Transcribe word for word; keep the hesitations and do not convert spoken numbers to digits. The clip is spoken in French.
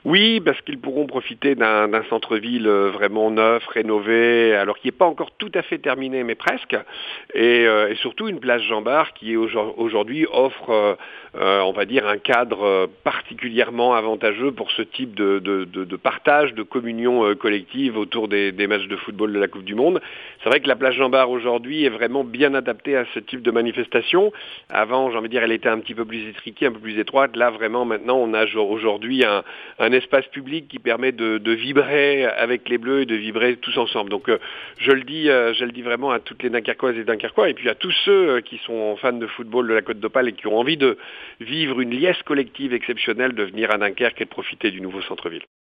Oui, parce qu'ils pourront profiter d'un, d'un centre-ville euh, vraiment neuf, rénové, alors qui n'est pas encore tout à fait terminé, mais presque. Et, euh, et surtout une place Jean-Bart qui aujourd'hui offre, euh, euh, on va dire, un cadre euh, particulièrement avantageux pour ce type de, de, de, de partage, de communion euh, collective autour des, des matchs de football de la Coupe du Monde. C'est vrai que la place Jean-Bart aujourd'hui est vraiment bien adaptée à ce type de manifestation. Avant, j'ai envie de dire, elle était un petit peu plus étriquée, un peu plus étroite. Là, vraiment, maintenant, on a aujourd'hui un, un espace public qui permet de, de vibrer avec les Bleus et de vibrer tous ensemble. Donc, euh, je le dis, euh, je le dis vraiment à toutes les Dunkerquoises et Dunkerquois, et puis à tous ceux euh, qui sont fans de football de la Côte d'Opale et qui ont envie de vivre une liesse collective exceptionnelle, de venir à Dunkerque et de profiter du nouveau centre-ville.